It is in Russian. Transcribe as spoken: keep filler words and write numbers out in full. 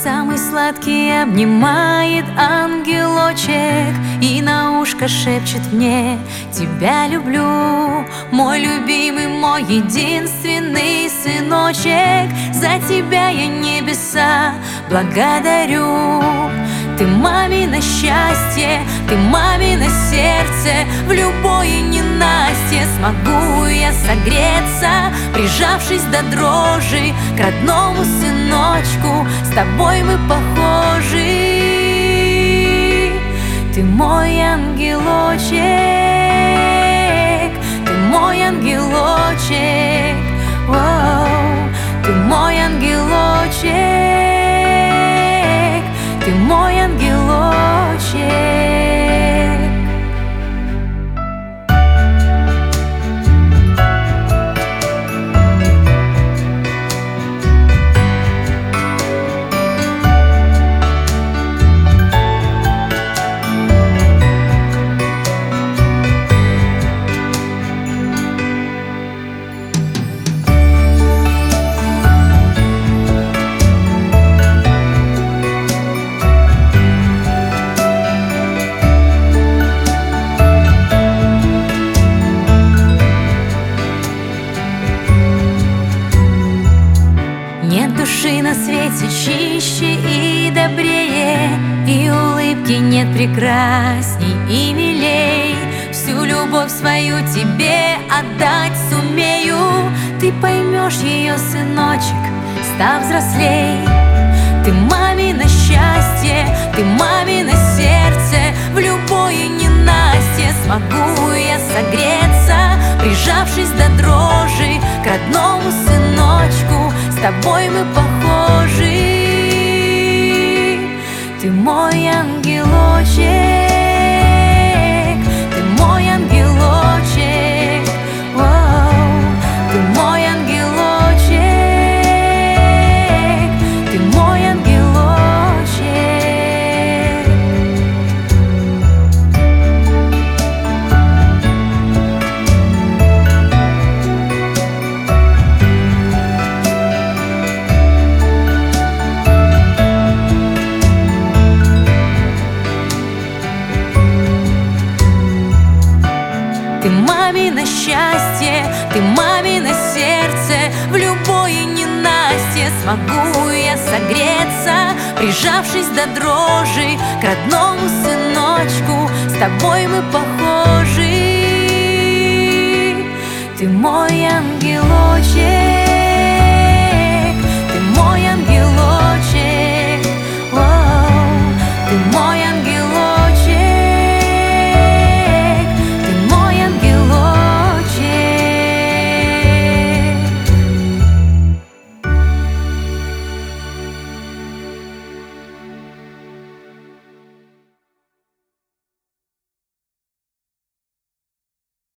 Самый сладкий обнимает ангелочек и на ушко шепчет мне: тебя люблю, мой любимый, мой единственный сыночек. За тебя я небеса благодарю. Ты мамино счастье, ты мамино сердце. В любое ненастье смогу я согреться, прижавшись до дрожи к родному сыночку. С тобой мы похожи. Ты мой ангелочек, ты мой ангелочек, воу, ты мой ангелочек, ты мой ангелочек. Нет души на свете чище и добрее, и улыбки нет прекрасней и милей. Всю любовь свою тебе отдать сумею. Ты поймешь ее, сыночек, став взрослей. Ты мамино счастье, ты мамино сердце. В любое ненастье смогу я согреться, прижавшись до дрожи к родному сыночку. С тобой мы похожи. Ты мой ангелочек, ты мой ангелочек, воу, ты мой ангелочек, ты мой ангелочек. Ты мамино счастье, ты мамино сердце. В любое ненастье смогу я согреться, прижавшись до дрожи к родному сыночку. С тобой мы похожи. Ты мой ангелочек.